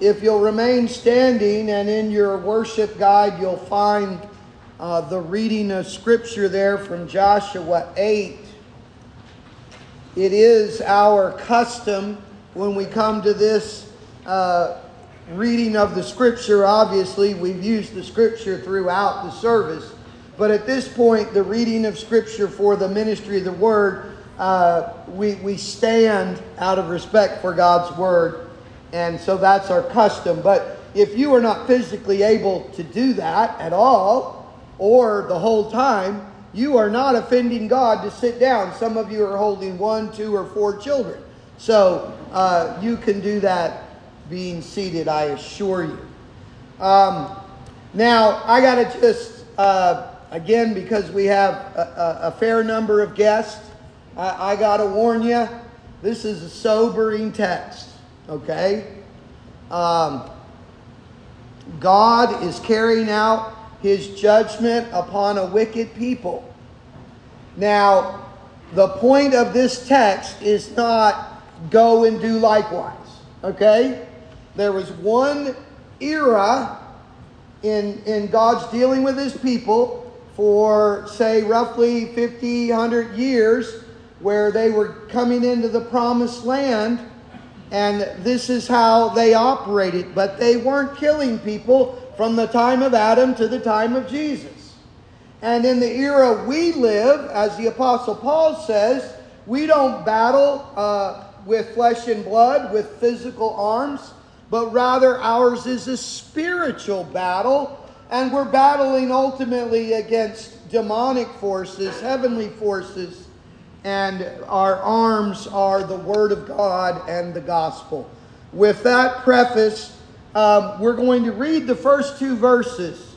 if you'll remain standing, and in your worship guide you'll find the reading of Scripture there from Joshua 8. It is our custom when we come to this reading of the Scripture. Obviously, we've used the Scripture throughout the service, but at this point, the reading of Scripture for the ministry of the Word, we stand out of respect for God's Word, and so that's our custom. But if you are not physically able to do that at all, or the whole time, you are not offending God to sit down. Some of you are holding 1, 2, or 4 children. So you can do that being seated, I assure you. Now, I got to just, again, because we have a fair number of guests, I got to warn you, this is a sobering text, okay? God is carrying out His judgment upon a wicked people. Now, the point of this text is not go and do likewise, okay? There was one era in God's dealing with His people for, say, roughly 50, 100 years, where they were coming into the promised land, and this is how they operated. But they weren't killing people from the time of Adam to the time of Jesus. And in the era we live, as the Apostle Paul says, we don't battle with flesh and blood, with physical arms, but rather ours is a spiritual battle, and we're battling ultimately against demonic forces, heavenly forces, and our arms are the Word of God and the gospel. With that preface, we're going to read the first 2 verses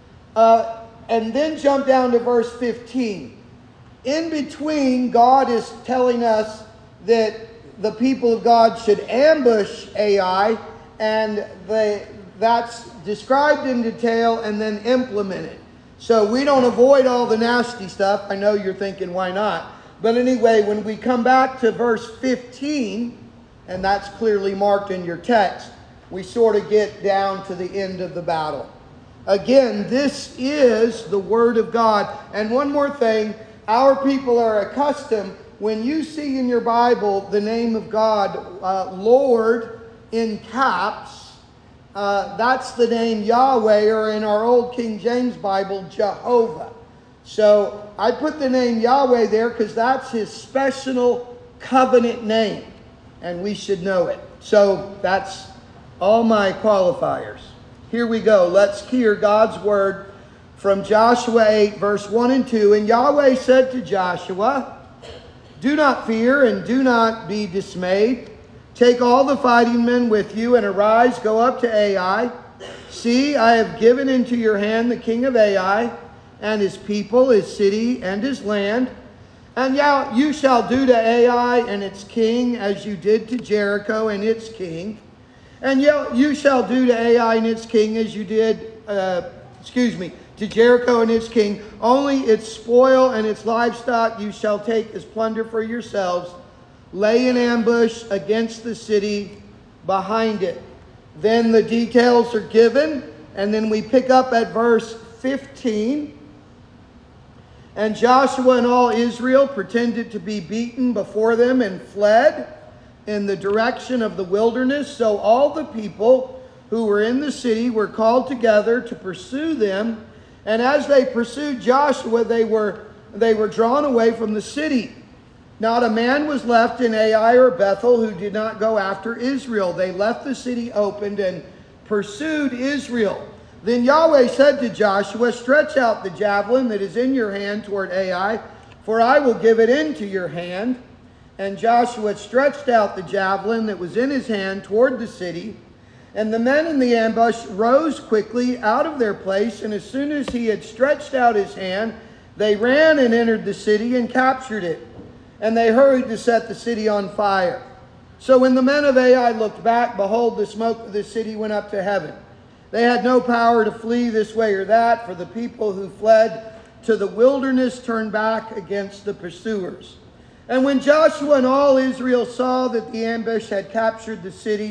and then jump down to verse 15. In between, God is telling us that the people of God should ambush Ai, and that's described in detail and then implemented. So we don't avoid all the nasty stuff. I know you're thinking, why not? But anyway, when we come back to verse 15, and that's clearly marked in your text, we sort of get down to the end of the battle. Again, this is the Word of God. And one more thing, our people are accustomed, when you see in your Bible the name of God, Lord, in caps, that's the name Yahweh, or in our old King James Bible, Jehovah. So I put the name Yahweh there because that's His special covenant name, and we should know it. So that's all my qualifiers. Here we go. Let's hear God's word from Joshua 8, verse 1 and 2. And Yahweh said to Joshua, "Do not fear and do not be dismayed. Take all the fighting men with you and arise, go up to Ai. See, I have given into your hand the king of Ai, and his people, his city, and his land. And now you shall do to Ai and its king as you did to Jericho and its king. And you shall do to Ai and its king as you did, to Jericho and its king. Only its spoil and its livestock you shall take as plunder for yourselves. Lay an ambush against the city behind it." Then the details are given, and then we pick up at verse 15. And Joshua and all Israel pretended to be beaten before them and fled in the direction of the wilderness. So all the people who were in the city were called together to pursue them. And as they pursued Joshua, they were drawn away from the city. Not a man was left in Ai or Bethel who did not go after Israel. They left the city opened and pursued Israel. Then Yahweh said to Joshua, "Stretch out the javelin that is in your hand toward Ai, for I will give it into your hand." And Joshua stretched out the javelin that was in his hand toward the city. And the men in the ambush rose quickly out of their place, and as soon as he had stretched out his hand, they ran and entered the city and captured it. And they hurried to set the city on fire. So when the men of Ai looked back, behold, the smoke of the city went up to heaven. They had no power to flee this way or that, for the people who fled to the wilderness turned back against the pursuers. And when Joshua and all Israel saw that the ambush had captured the city,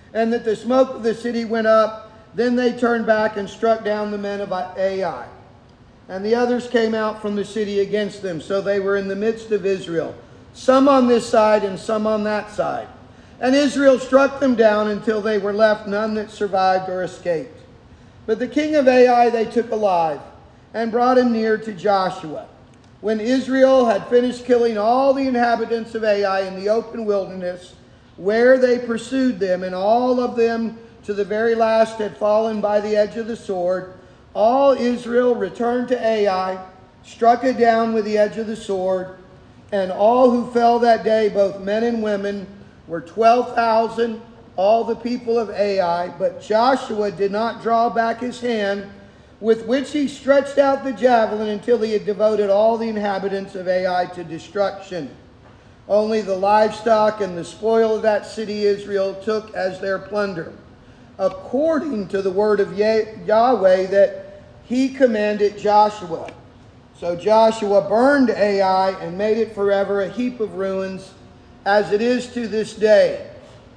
and that the smoke of the city went up. Then they turned back and struck down the men of Ai. And the others came out from the city against them. So they were in the midst of Israel, some on this side and some on that side. And Israel struck them down until they were left none that survived or escaped. But the king of Ai they took alive, and brought him near to Joshua. When Israel had finished killing all the inhabitants of Ai in the open wilderness, where they pursued them, and all of them to the very last had fallen by the edge of the sword, all Israel returned to Ai, struck it down with the edge of the sword, and all who fell that day, both men and women, were 12,000, all the people of Ai. But Joshua did not draw back his hand, with which he stretched out the javelin, until he had devoted all the inhabitants of Ai to destruction. Only the livestock and the spoil of that city Israel took as their plunder, according to the word of Yahweh that he commanded Joshua. So Joshua burned Ai and made it forever a heap of ruins, as it is to this day.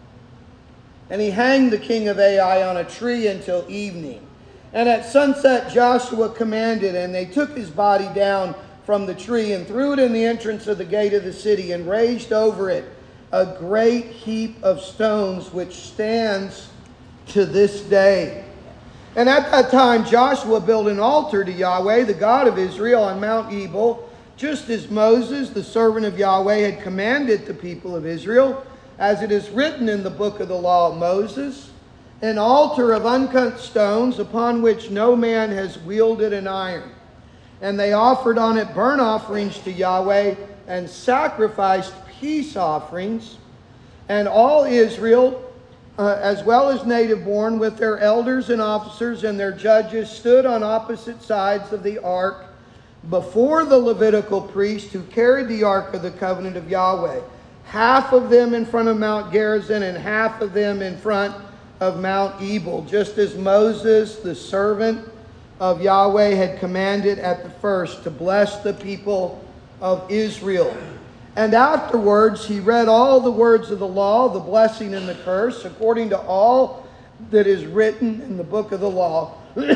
And he hanged the king of Ai on a tree until evening. And at sunset Joshua commanded, and they took his body down from the tree and threw it in the entrance of the gate of the city, and raised over it a great heap of stones, which stands to this day. And at that time Joshua built an altar to Yahweh, the God of Israel, on Mount Ebal, just as Moses, the servant of Yahweh, had commanded the people of Israel, as it is written in the book of the law of Moses, an altar of uncut stones, upon which no man has wielded an iron. And they offered on it burnt offerings to Yahweh, and sacrificed peace offerings. And all Israel, as well as native born, with their elders and officers and their judges, stood on opposite sides of the ark before the Levitical priest who carried the ark of the covenant of Yahweh, half of them in front of Mount Gerizim and half of them in front of Mount Ebal, just as Moses, the servant of Yahweh, had commanded at the first, to bless the people of Israel. And afterwards he read all the words of the law, the blessing and the curse, according to all that is written in the book of the law.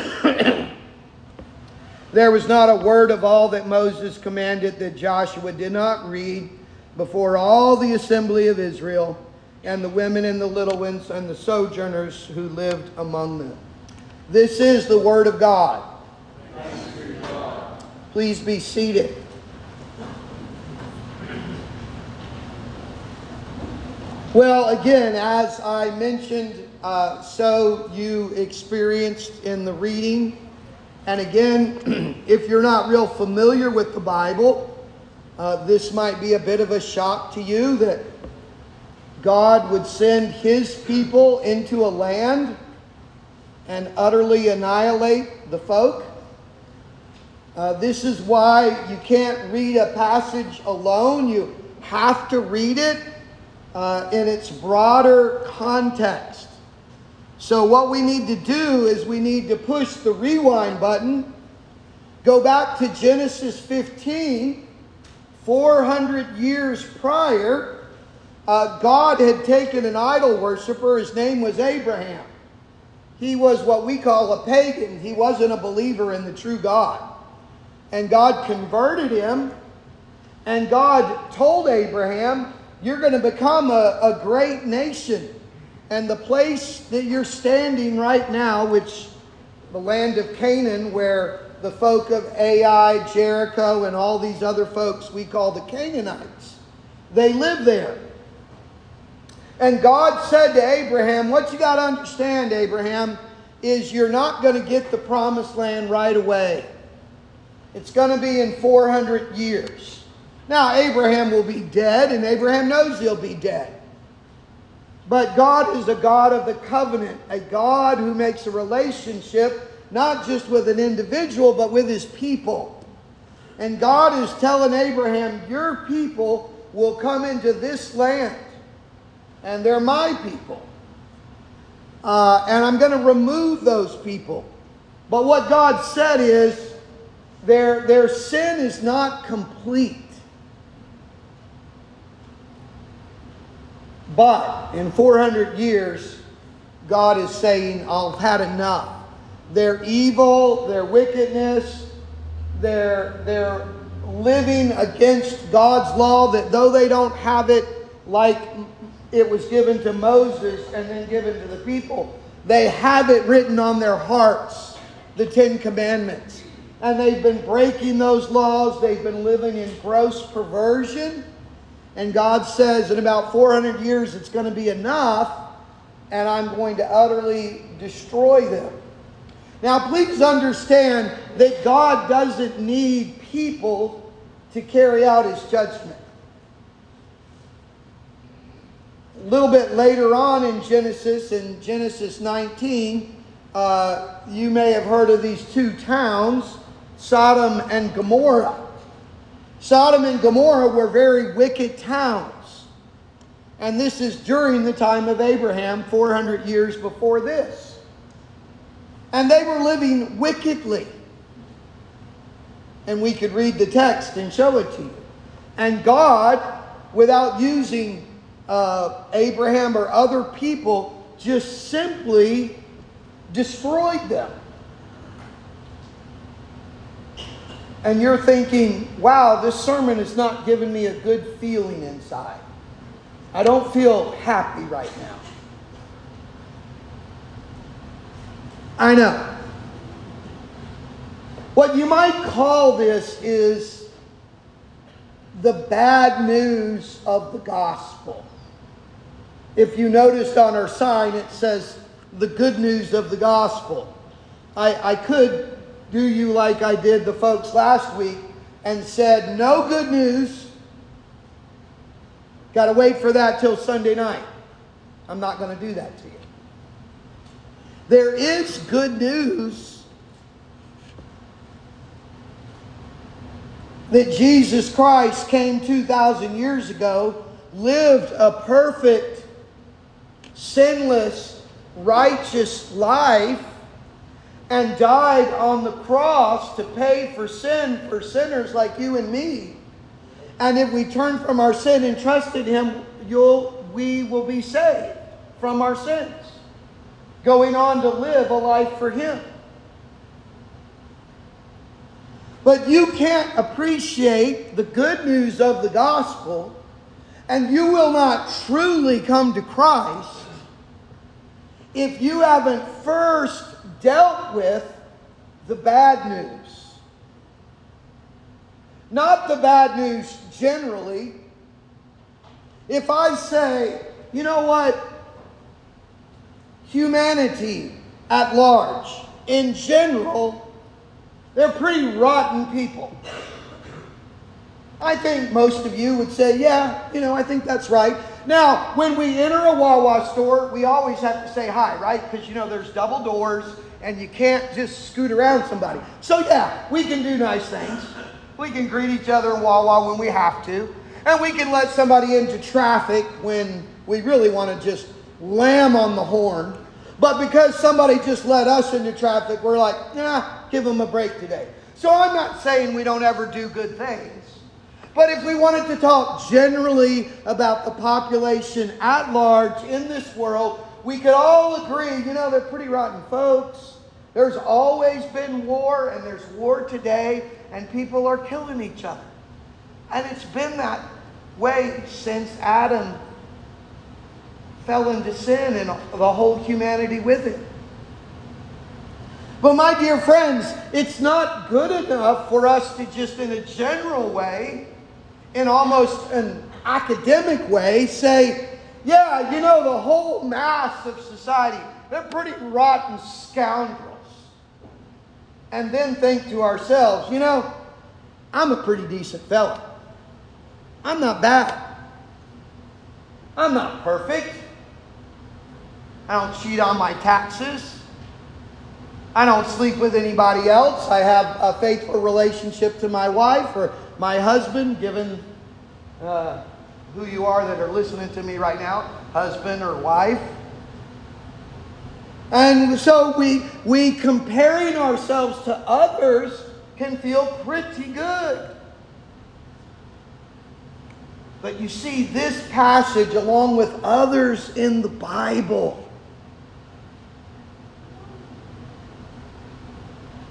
There was not a word of all that Moses commanded that Joshua did not read before all the assembly of Israel, and the women and the little ones and the sojourners who lived among them. This is the word of God. Please be seated. Well, again, as I mentioned, so you experienced in the reading. And again, if you're not real familiar with the Bible, this might be a bit of a shock to you that God would send his people into a land and utterly annihilate the folk. This is why you can't read a passage alone. You have to read it in its broader context. So what we need to do is we need to push the rewind button, go back to Genesis 15, 400 years prior. God had taken an idol worshiper. His name was Abraham. He was what we call a pagan. He wasn't a believer in the true God. And God converted him. And God told Abraham, you're going to become a great nation. And the place that you're standing right now, which the land of Canaan, where the folk of Ai, Jericho, and all these other folks we call the Canaanites, they live there. And God said to Abraham, what you got to understand, Abraham, is you're not going to get the promised land right away. It's going to be in 400 years. Now, Abraham will be dead, and Abraham knows he'll be dead. But God is a God of the covenant, a God who makes a relationship not just with an individual, but with his people. And God is telling Abraham, your people will come into this land, and they're my people. And I'm going to remove those people. But what God said is, their sin is not complete. But in 400 years, God is saying, I've had enough. Their evil, their wickedness, their living against God's law, that though they don't have it like it was given to Moses and then given to the people, they have it written on their hearts, the Ten Commandments. And they've been breaking those laws. They've been living in gross perversion. And God says in about 400 years it's going to be enough, and I'm going to utterly destroy them. Now please understand that God doesn't need people to carry out His judgment. A little bit later on in Genesis 19, you may have heard of these two towns, Sodom and Gomorrah. Sodom and Gomorrah were very wicked towns. And this is during the time of Abraham, 400 years before this. And they were living wickedly. And we could read the text and show it to you. And God, without using Abraham or other people, just simply destroyed them. And you're thinking, wow, this sermon is not giving me a good feeling inside. I don't feel happy right now. I know. What you might call this is the bad news of the gospel. If you noticed on our sign, it says the good news of the gospel. I could do you like I did the folks last week and said, no good news. Got to wait for that till Sunday night. I'm not going to do that to you. There is good news that Jesus Christ came 2,000 years ago, lived a perfect, sinless, righteous life, and died on the cross to pay for sin for sinners like you and me. And if we turn from our sin and trust in Him, we will be saved from our sins, going on to live a life for Him. But you can't appreciate the good news of the gospel, and you will not truly come to Christ if you haven't first dealt with the bad news. Not the bad news generally. If I say, you know what? Humanity at large, in general, they're pretty rotten people. I think most of you would say, yeah, I think that's right. Now, when we enter a Wawa store, we always have to say hi, right? Because, there's double doors and you can't just scoot around somebody. So, yeah, we can do nice things. We can greet each other in Wawa when we have to. And we can let somebody into traffic when we really want to just lamb on the horn. But because somebody just let us into traffic, we're like, give them a break today. So I'm not saying we don't ever do good things. But if we wanted to talk generally about the population at large in this world, we could all agree, they're pretty rotten folks. There's always been war, and there's war today, and people are killing each other. And it's been that way since Adam fell into sin and the whole humanity with it. But my dear friends, it's not good enough for us to just in a general way, in almost an academic way, say, yeah, the whole mass of society, they're pretty rotten scoundrels. And then think to ourselves, I'm a pretty decent fella. I'm not bad. I'm not perfect. I don't cheat on my taxes. I don't sleep with anybody else. I have a faithful relationship to my wife or my husband, given who you are that are listening to me right now, husband or wife. And so we comparing ourselves to others can feel pretty good. But you see, this passage, along with others in the Bible,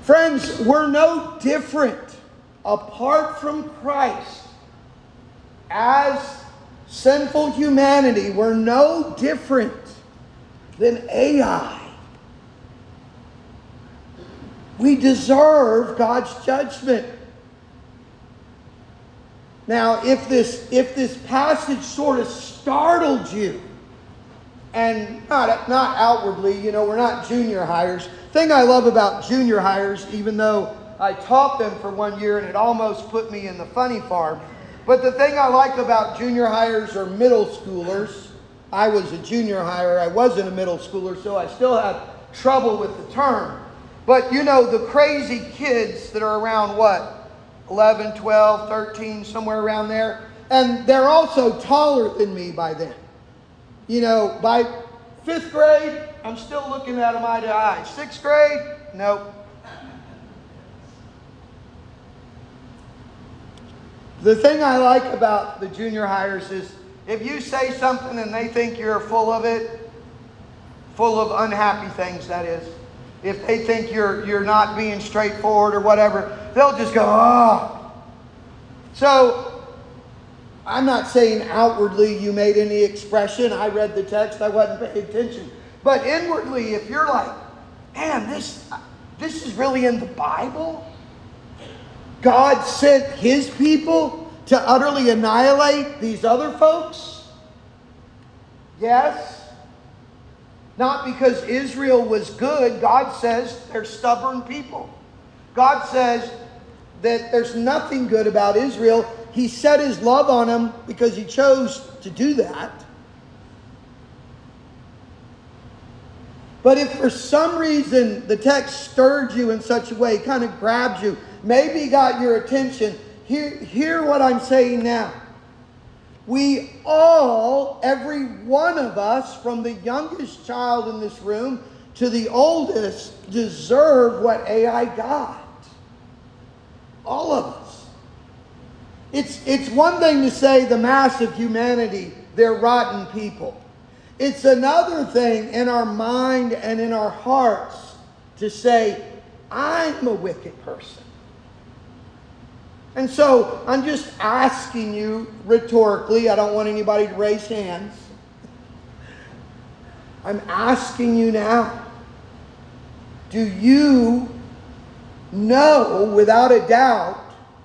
Friends, we're no different apart from Christ. As sinful humanity, we're no different than Ai. We deserve God's judgment. Now, if this passage sort of startled you, and not outwardly, we're not junior hires. Thing I love about junior hires, even though I taught them for 1 year and it almost put me in the funny farm, but the thing I like about junior hires or middle schoolers, I was a junior hire, I wasn't a middle schooler, so I still have trouble with the term. But the crazy kids that are around 11, 12, 13, somewhere around there, and they're also taller than me by then. By 5th grade, I'm still looking at them eye to eye. 6th grade, nope. The thing I like about the junior hires is if you say something and they think you're full of it, full of unhappy things, that is. If they think you're not being straightforward or whatever, they'll just go, oh. So, I'm not saying outwardly you made any expression. I read the text, I wasn't paying attention. But inwardly, if you're like, man, this is really in the Bible? God sent His people to utterly annihilate these other folks? Yes. Not because Israel was good. God says they're stubborn people. God says that there's nothing good about Israel. He set His love on them because He chose to do that. But if for some reason the text stirred you in such a way, kind of grabbed you, maybe got your attention, hear what I'm saying now. We all, every one of us, from the youngest child in this room to the oldest, deserve what Ai got. All of us. It's one thing to say the mass of humanity, they're rotten people. It's another thing in our mind and in our hearts to say, I'm a wicked person. And so I'm just asking you rhetorically, I don't want anybody to raise hands. I'm asking you now, do you know without a doubt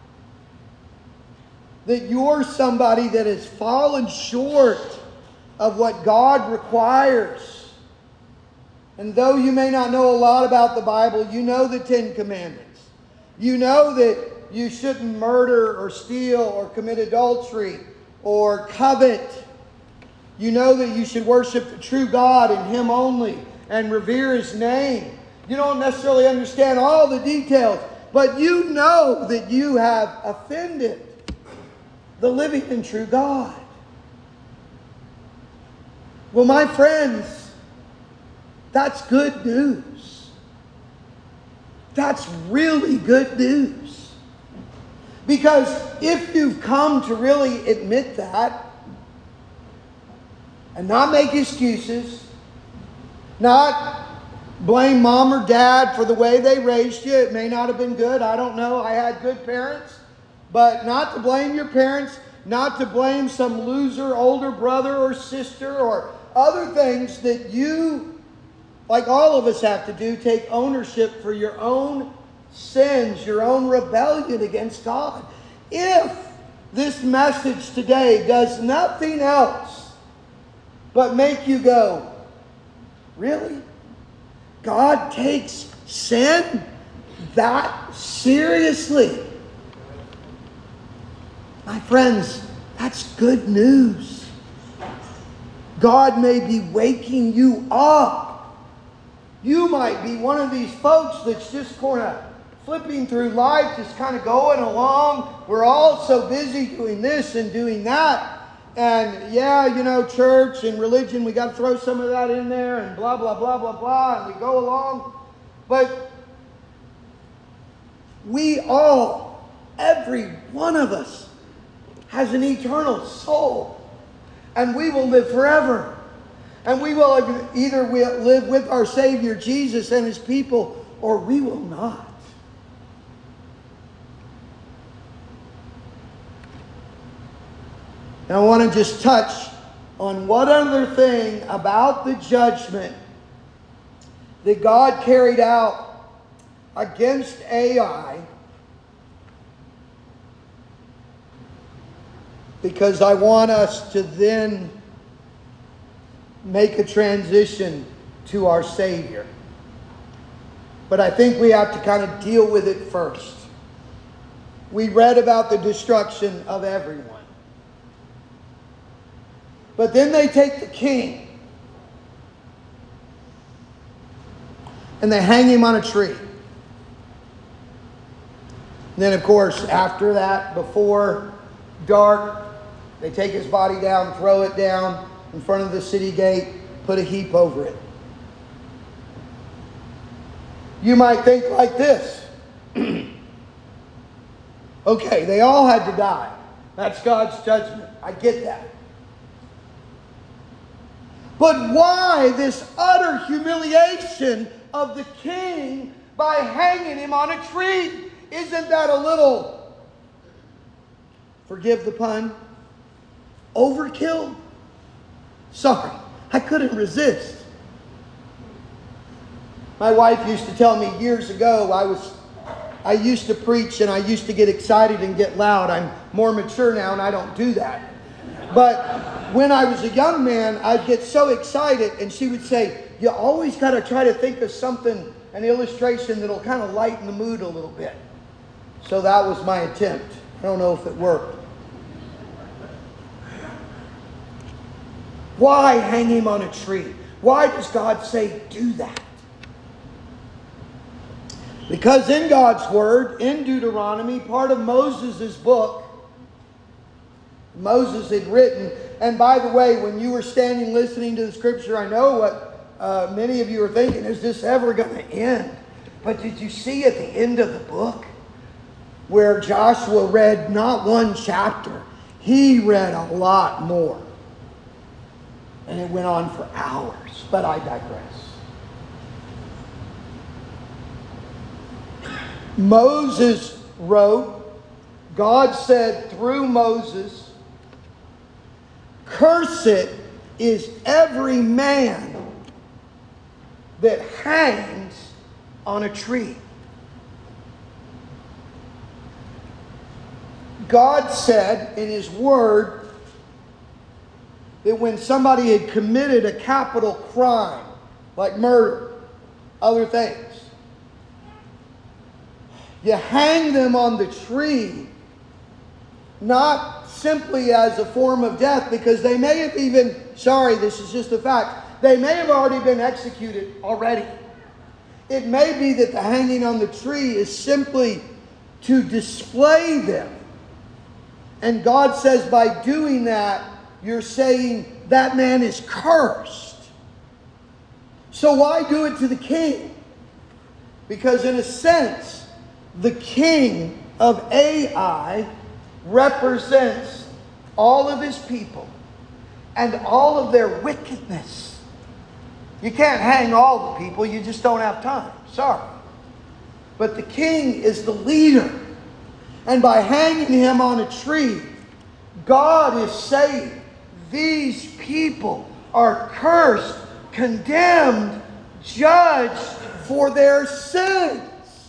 that you're somebody that has fallen short of what God requires? And though you may not know a lot about the Bible, you know the 10 Commandments. You know that you shouldn't murder or steal or commit adultery or covet. You know that you should worship the true God and Him only and revere His name. You don't necessarily understand all the details, but you know that you have offended the living and true God. Well, my friends, that's good news. That's really good news. Because if you've come to really admit that, and not make excuses, not blame mom or dad for the way they raised you. It may not have been good. I don't know. I had good parents. But not to blame your parents, not to blame some loser older brother or sister or other things that you, like all of us have to do, take ownership for your own sins, your own rebellion against God. If this message today does nothing else but make you go, really? God takes sin that seriously? My friends, that's good news. God may be waking you up. You might be one of these folks that's just kind of flipping through life, just kind of going along. We're all so busy doing this and doing that. And yeah, church and religion, we got to throw some of that in there and blah, blah, blah, blah, blah. And we go along. But we all, every one of us, has an eternal soul. And we will live forever. And we will either live with our Savior Jesus and His people, or we will not. And I want to just touch on one other thing about the judgment that God carried out against Ai, because I want us to then make a transition to our Savior. But I think we have to kind of deal with it first. We read about the destruction of everyone. But then they take the king and they hang him on a tree. And then, of course, after that, before dark, they take his body down, throw it down in front of the city gate, put a heap over it. You might think like this. Okay, they all had to die. That's God's judgment. I get that. But why this utter humiliation of the king by hanging him on a tree? Isn't that a little, forgive the pun, overkill? Sorry, I couldn't resist. My wife used to tell me years ago, I used to preach and I used to get excited and get loud. I'm more mature now and I don't do that. But when I was a young man, I'd get so excited and she would say, you always got to try to think of something, an illustration that'll kind of lighten the mood a little bit. So that was my attempt. I don't know if it worked. Why hang him on a tree? Why does God say do that? Because in God's Word, in Deuteronomy, part of Moses' book, Moses had written, and by the way, when you were standing listening to the Scripture, I know what many of you are thinking, is this ever going to end? But did you see at the end of the book where Joshua read not one chapter, he read a lot more. And it went on for hours, but I digress. Moses wrote, God said through Moses, cursed is every man that hangs on a tree. God said in His Word that when somebody had committed a capital crime, like murder, other things, you hang them on the tree, not simply as a form of death, because they may have even, sorry, this is just a fact, they may have already been executed already. It may be that the hanging on the tree is simply to display them. And God says by doing that, you're saying that man is cursed. So why do it to the king? Because in a sense, the king of Ai represents all of his people and all of their wickedness. You can't hang all the people, you just don't have time. Sorry. But the king is the leader. And by hanging him on a tree, God is saying these people are cursed, condemned, judged for their sins.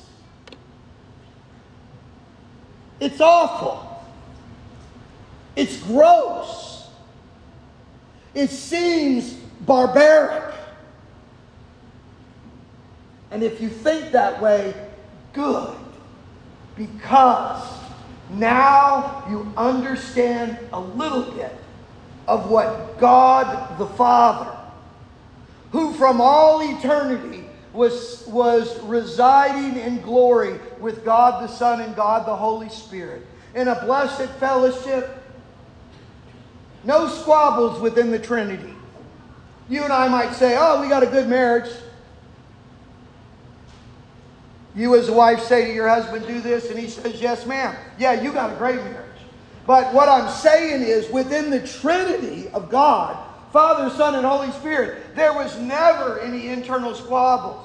It's awful. It's gross. It seems barbaric. And if you think that way, good. Because now you understand a little bit of what God the Father, who from all eternity was residing in glory with God the Son and God the Holy Spirit, in a blessed fellowship, no squabbles within the Trinity. You and I might say, oh, we got a good marriage. You as a wife say to your husband, do this, and he says, yes, ma'am. Yeah, you got a great marriage. But what I'm saying is, within the Trinity of God, Father, Son, and Holy Spirit, there was never any internal squabbles.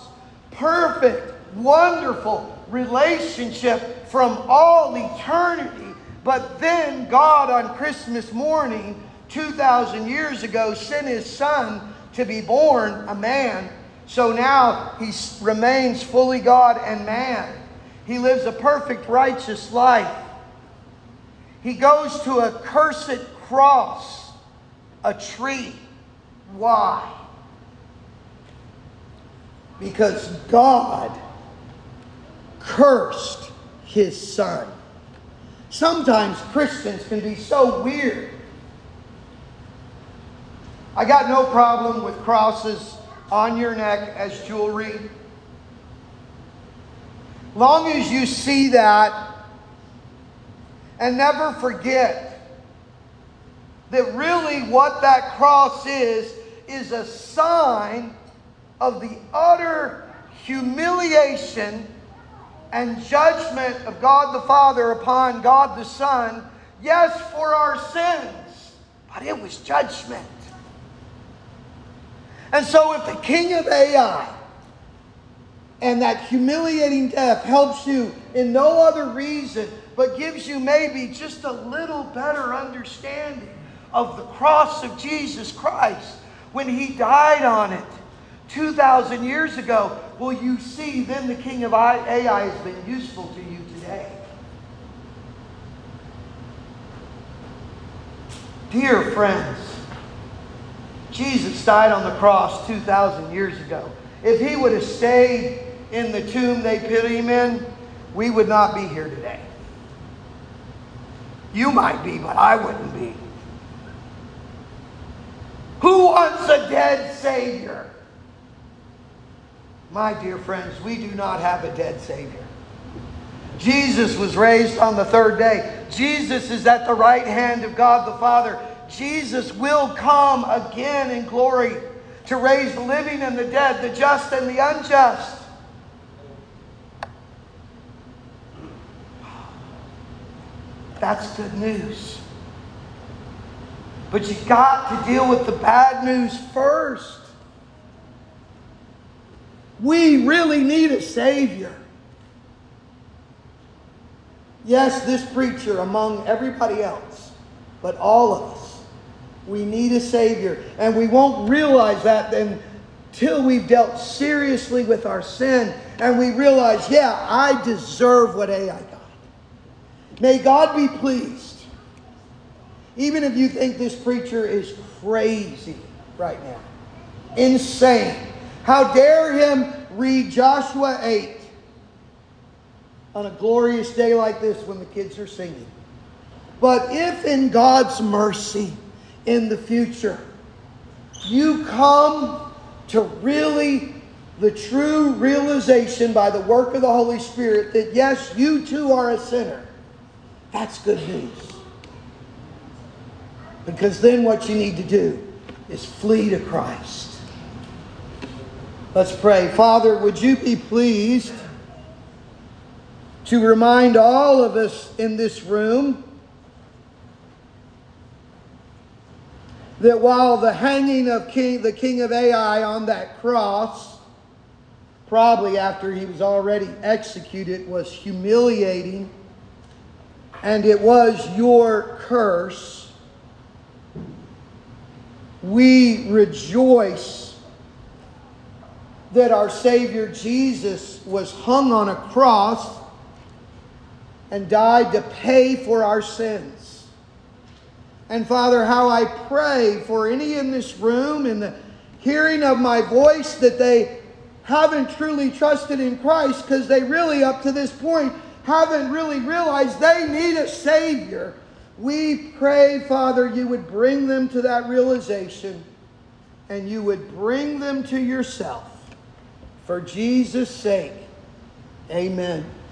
Perfect, wonderful relationship from all eternity But then God on Christmas morning, 2,000 years ago, sent His Son to be born a man. So now He remains fully God and man. He lives a perfect, righteous life. He goes to a cursed cross, a tree. Why? Because God cursed His Son. Sometimes Christians can be so weird. I got no problem with crosses on your neck as jewelry. Long as you see that and never forget that really what that cross is a sign of the utter humiliation and judgment of God the Father upon God the Son. Yes, for our sins, but it was judgment. And so if the king of Ai and that humiliating death helps you in no other reason, but gives you maybe just a little better understanding of the cross of Jesus Christ when He died on it 2,000 years ago, well, you see, then the king of Ai has been useful to you today. Dear friends, Jesus died on the cross 2,000 years ago. If He would have stayed in the tomb they put Him in, we would not be here today. You might be, but I wouldn't be. Who wants a dead Savior? My dear friends, we do not have a dead Savior. Jesus was raised on the third day. Jesus is at the right hand of God the Father. Jesus will come again in glory to raise the living and the dead, the just and the unjust. That's good news. But you've got to deal with the bad news first. We really need a Savior. Yes, this preacher among everybody else, but all of us, we need a Savior. And we won't realize that until we've dealt seriously with our sin and we realize, yeah, I deserve what Ai got. May God be pleased. Even if you think this preacher is crazy right now, insane. How dare him read Joshua 8 on a glorious day like this when the kids are singing. But if in God's mercy in the future you come to really the true realization by the work of the Holy Spirit that yes, you too are a sinner, that's good news. Because then what you need to do is flee to Christ. Let's pray. Father, would you be pleased to remind all of us in this room that while the hanging of the king of Ai on that cross, probably after he was already executed, was humiliating, and it was your curse, we rejoice that our Savior Jesus was hung on a cross and died to pay for our sins. And Father, how I pray for any in this room, in the hearing of my voice, that they haven't truly trusted in Christ because they really, up to this point, haven't really realized they need a Savior. We pray, Father, you would bring them to that realization and you would bring them to yourself. For Jesus' sake, amen.